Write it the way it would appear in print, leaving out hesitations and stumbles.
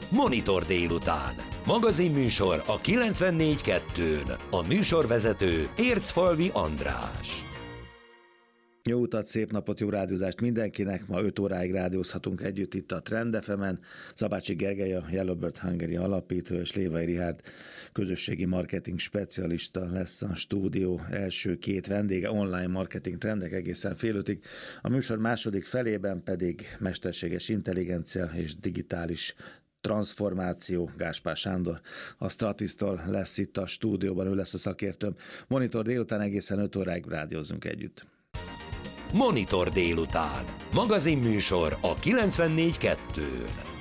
Monitor délután. Magazinműsor a 94.2-n. A műsorvezető Ércfalvi András. Jó utat, szép napot, jó rádiózást mindenkinek. Ma 5 óráig rádiózhatunk együtt itt a Trend FM-en. Szabácsi Gergely, a Yellowbird Hungary alapító, és Lévai Richárd közösségi marketing specialista lesz a stúdió első két vendége. Online marketing trendek egészen fél ötig. A műsor második felében pedig mesterséges intelligencia és digitális transformáció. Gáspár Sándor a Stratisztól lesz itt a stúdióban, ő lesz a szakértőm. Monitor délután egészen 5 óráig rádiózunk együtt. Monitor délután. Magazinműsor a 94.2-n.